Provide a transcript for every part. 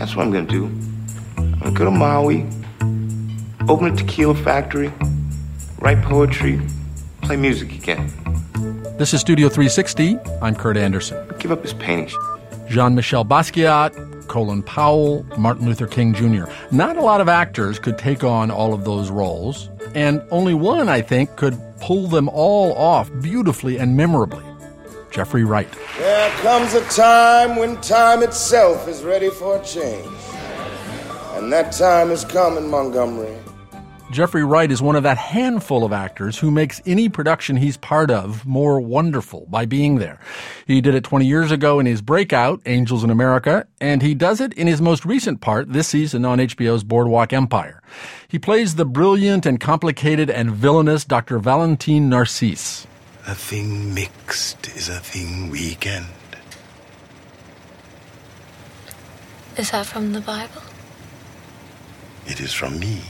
That's what I'm gonna do. I'm gonna go to Maui, open a tequila factory, write poetry, play music again. This is Studio 360. I'm Kurt Anderson. Give up his painting. Jean-Michel Basquiat, Colin Powell, Martin Luther King Jr. Not a lot of actors could take on all of those roles, and only one, I think, could pull them all off beautifully and memorably. Jeffrey Wright. There comes a time when time itself is ready for a change. And that time has come in Montgomery. Jeffrey Wright is one of that handful of actors who makes any production he's part of more wonderful by being there. He did it 20 years ago in his breakout, Angels in America, and he does it in his most recent part this season on HBO's Boardwalk Empire. He plays the brilliant and complicated and villainous Dr. Valentine Narcisse. A thing mixed is a thing weekend. Is that from the Bible? It is from me.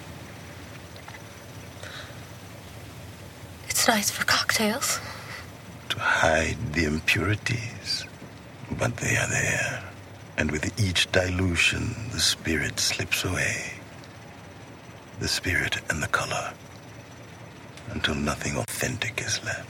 It's nice for cocktails. To hide the impurities. But they are there. And with each dilution, the spirit slips away. The spirit and the color. Until nothing authentic is left.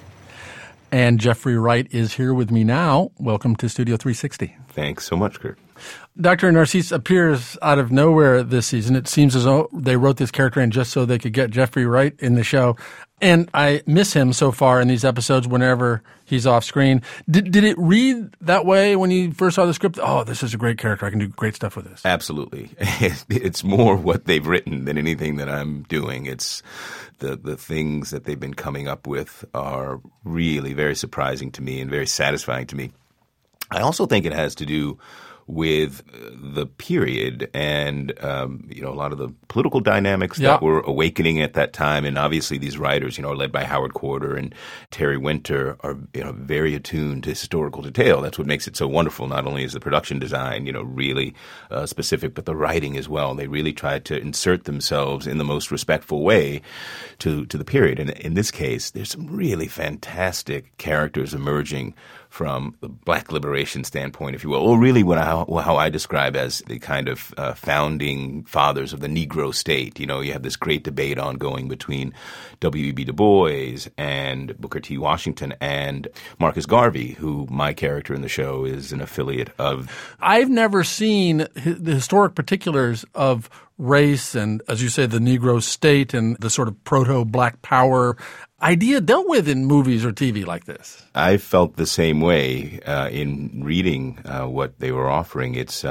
And Jeffrey Wright is here with me now. Welcome to Studio 360. Thanks so much, Kurt. Dr. Narcisse appears out of nowhere this season. It seems as though they wrote this character in just so they could get Jeffrey Wright in the show. And I miss him so far in these episodes whenever he's off screen. Did it read that way when you first saw the script? Oh, this is a great character. I can do great stuff with this. Absolutely. It's more what they've written than anything that I'm doing. It's the things that they've been coming up with are really very surprising to me and very satisfying to me. I also think it has to do with the period and, a lot of the political dynamics that were awakening at that time. And obviously these writers, are led by Howard Corder and Terry Winter are, very attuned to historical detail. That's what makes it so wonderful. Not only is the production design, really specific, but the writing as well. They really tried to insert themselves in the most respectful way to the period. And in this case, there's some really fantastic characters emerging from the black liberation standpoint, if you will, or really how I describe as the kind of founding fathers of the Negro state. You have this great debate ongoing between W.E.B. Du Bois and Booker T. Washington and Marcus Garvey, who my character in the show is an affiliate of. I've never seen the historic particulars of race and, as you say, the Negro state and the sort of proto-black power idea dealt with in movies or TV like this. I felt the same way in reading what they were offering. It's,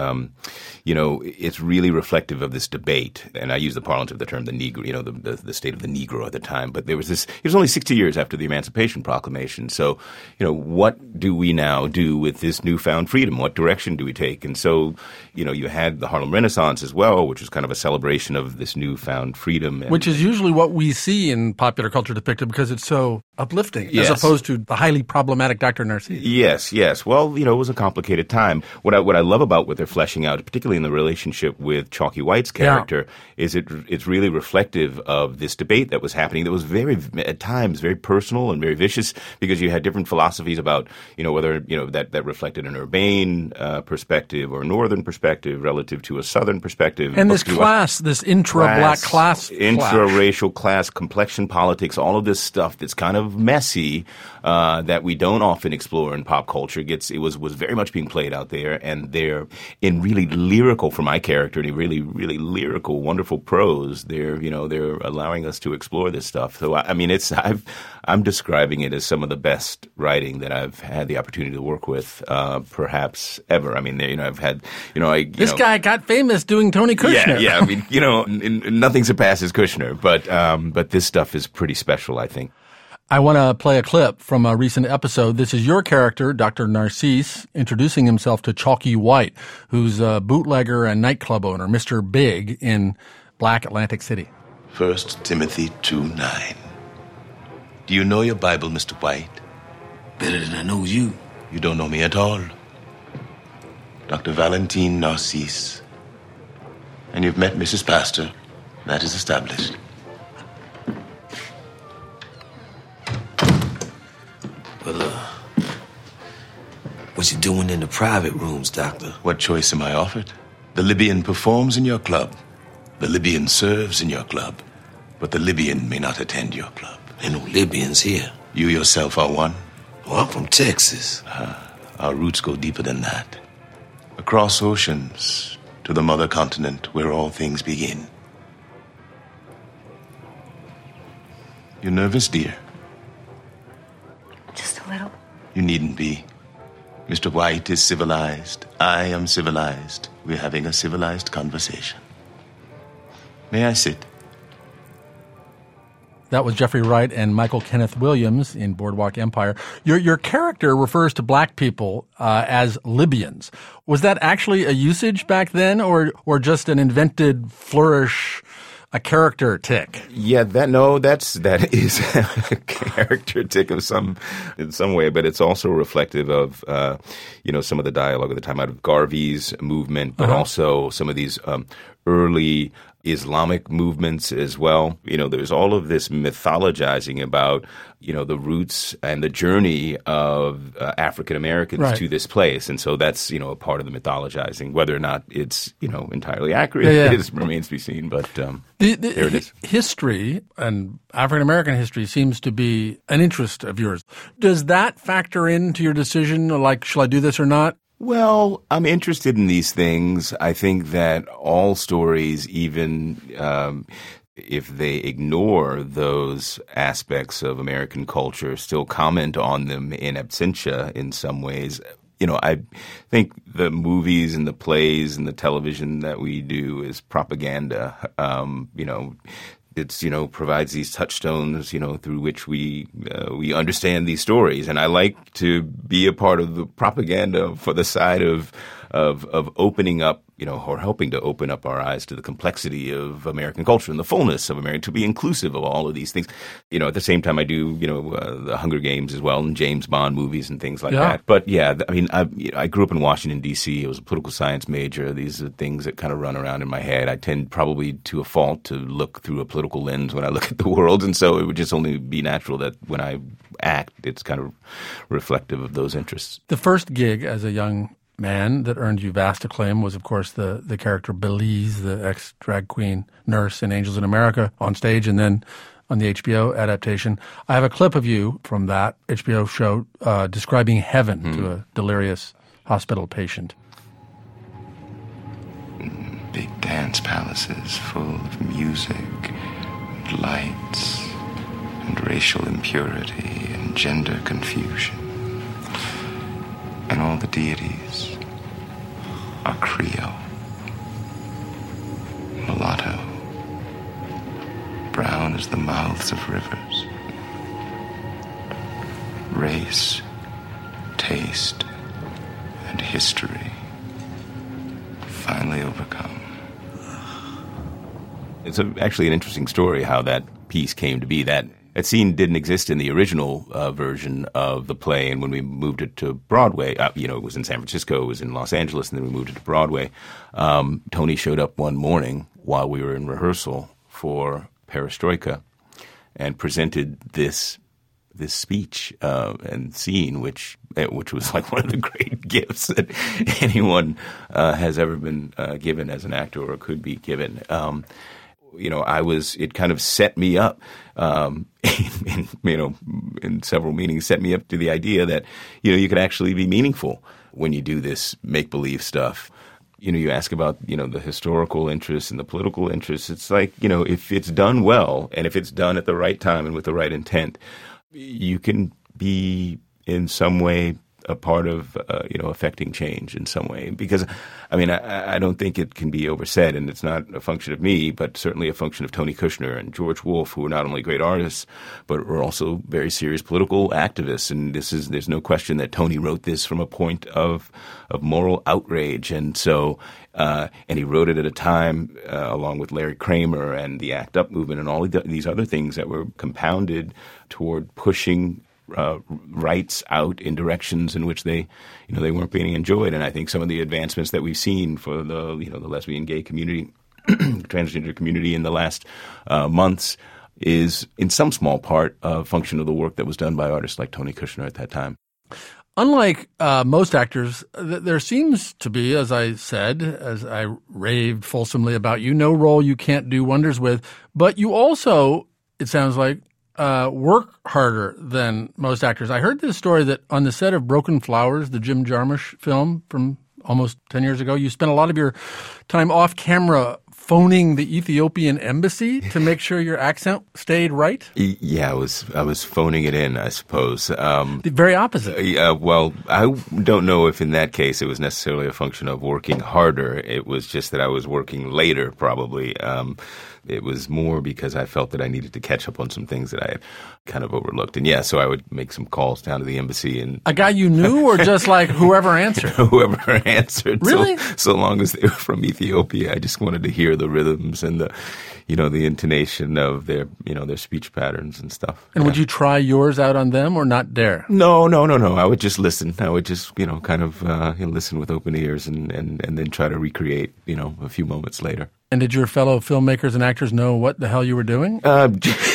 it's really reflective of this debate. And I use the parlance of the term the Negro, the state of the Negro at the time. But there was this, it was only 60 years after the Emancipation Proclamation. So, what do we now do with this newfound freedom? What direction do we take? And so, you had the Harlem Renaissance as well, which was kind of a celebration of this newfound freedom. Which is usually what we see in popular culture depicted because it's so uplifting, yes, as opposed to the highly problematic Dr. Narcisse. Yes. Well, it was a complicated time. What I love about what they're fleshing out, particularly in the relationship with Chalky White's character, is it's really reflective of this debate that was happening that was at times very personal and very vicious because you had different philosophies about, whether, that reflected an urbane perspective or a northern perspective relative to a southern perspective. And this intra-black class. Intra-racial class, complexion politics, all of this stuff that's kind of messy that we don't often explore in pop culture. It was very much being played out there, and they're in really lyrical, for my character, in really, really lyrical, wonderful prose. They're allowing us to explore this stuff. So I'm describing it as some of the best writing that I've had the opportunity to work with, perhaps ever. I mean, I've had, this guy got famous doing Tony Kushner. Yeah. I mean, nothing surpasses Kushner, but this stuff is pretty special, I think. I want to play a clip from a recent episode. This is your character, Dr. Narcisse, introducing himself to Chalky White, who's a bootlegger and nightclub owner, Mr. Big, in Black Atlantic City. 1 Timothy 2:9. Do you know your Bible, Mr. White? Better than I know you. You don't know me at all. Dr. Valentine Narcisse. And you've met Mrs. Pastor. That is established. Well, what you doing in the private rooms, Doctor? What choice am I offered? The Libyan performs in your club. The Libyan serves in your club. But the Libyan may not attend your club. Ain't no Libyans here. You yourself are one. Oh, I'm from Texas. Our roots go deeper than that. Across oceans to the mother continent where all things begin. You nervous, dear? Just a little. You needn't be. Mr. White is civilized. I am civilized. We're having a civilized conversation. May I sit? That was Jeffrey Wright and Michael Kenneth Williams in Boardwalk Empire. Your character refers to black people as Libyans. Was that actually a usage back then, or just an invented flourish, a character tick? Yeah, that is a character tick in some way, but it's also reflective of some of the dialogue at the time out of Garvey's movement, but also some of these early Islamic movements as well. There's all of this mythologizing about, the roots and the journey of African Americans to this place. And so that's, a part of the mythologizing. Whether or not it's, entirely accurate, it remains to be seen. But there it is. History and African American history seems to be an interest of yours. Does that factor into your decision, like, shall I do this or not? Well, I'm interested in these things. I think that all stories, even if they ignore those aspects of American culture, still comment on them in absentia in some ways. I think the movies and the plays and the television that we do is propaganda. It's, provides these touchstones, through which we understand these stories. And I like to be a part of the propaganda for the side of opening up, or helping to open up our eyes to the complexity of American culture and the fullness of America, to be inclusive of all of these things. At the same time I do, the Hunger Games as well, and James Bond movies and things like that. But I grew up in Washington, D.C. I was a political science major. These are things that kind of run around in my head. I tend probably to a fault to look through a political lens when I look at the world. And so it would just only be natural that when I act, it's kind of reflective of those interests. The first gig as a young man that earned you vast acclaim was, of course, the character Belize, the ex-drag queen nurse in Angels in America, on stage and then on the HBO adaptation. I have a clip of you from that HBO show describing heaven to a delirious hospital patient. Big dance palaces full of music, and lights, and racial impurity, and gender confusion. And all the deities are Creole, mulatto, brown as the mouths of rivers. Race, taste, and history finally overcome. It's actually an interesting story how that piece came to be. That scene didn't exist in the original version of the play, and when we moved it to Broadway, it was in San Francisco, it was in Los Angeles, and then we moved it to Broadway. Tony showed up one morning while we were in rehearsal for Perestroika and presented this speech and scene, which was like one of the great gifts that anyone has ever been given as an actor or could be given. It kind of set me up, in several meanings, set me up to the idea that, you can actually be meaningful when you do this make-believe stuff. You ask about, the historical interests and the political interests. It's like, if it's done well and if it's done at the right time and with the right intent, you can be in some way a part of, affecting change in some way. Because, I don't think it can be oversaid, and it's not a function of me, but certainly a function of Tony Kushner and George Wolfe, who are not only great artists, but are also very serious political activists. And there's no question that Tony wrote this from a point of moral outrage. And so, and he wrote it at a time, along with Larry Kramer and the ACT UP movement and all these other things that were compounded toward pushing rights out in directions in which they weren't being enjoyed. And I think some of the advancements that we've seen for the lesbian, gay community, transgender community in the last months is in some small part a function of the work that was done by artists like Tony Kushner at that time. Unlike most actors, there seems to be, as I said, as I raved fulsomely about you, no role you can't do wonders with. But you also, it sounds like, work harder than most actors. I heard this story that on the set of Broken Flowers, the Jim Jarmusch film from almost 10 years ago, you spent a lot of your time off camera phoning the Ethiopian embassy to make sure your accent stayed right? Yeah, I was phoning it in, I suppose. The very opposite. Well, I don't know if in that case it was necessarily a function of working harder. It was just that I was working later, probably. It was more because I felt that I needed to catch up on some things that I had kind of overlooked. And yeah, so I would make some calls down to the embassy. And a guy you knew, or just like whoever answered? Whoever answered. Really? So long as they were from Ethiopia, I just wanted to hear the rhythms and the intonation of their speech patterns and stuff. And would you try yours out on them or not dare? No. I would just listen. I would just, kind of listen with open ears and then try to recreate, a few moments later. And did your fellow filmmakers and actors know what the hell you were doing? I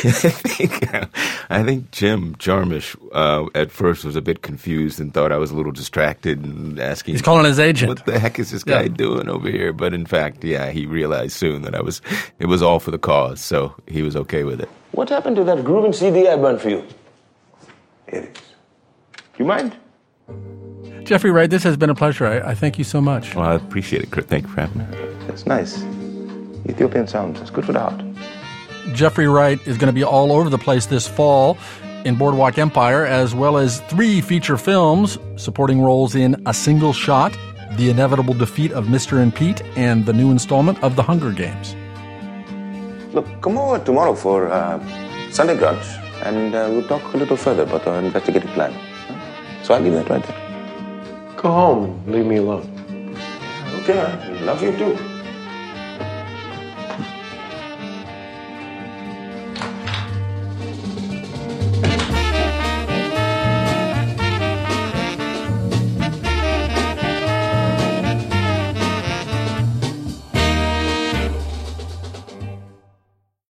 think Jim Jarmusch at first was a bit confused and thought I was a little distracted and asking. He's calling his agent. What the heck is this guy doing over here? But in fact, he realized soon that it was all for the cause, so he was okay with it. What happened to that grooving CD I burned for you? Here it is. You mind? Jeffrey Wright, this has been a pleasure. I thank you so much. Well, I appreciate it, Kurt. Thank you for having me. That's nice. Ethiopian sounds. It's good for the heart. Jeffrey Wright is going to be all over the place this fall in Boardwalk Empire, as well as 3 feature films supporting roles in A Single Shot, The Inevitable Defeat of Mr. and Pete, and the new installment of The Hunger Games. Look, come over tomorrow for Sunday brunch, and we'll talk a little further about our investigative plan. So I'll leave that right there. Go home and leave me alone. Okay, I love you too.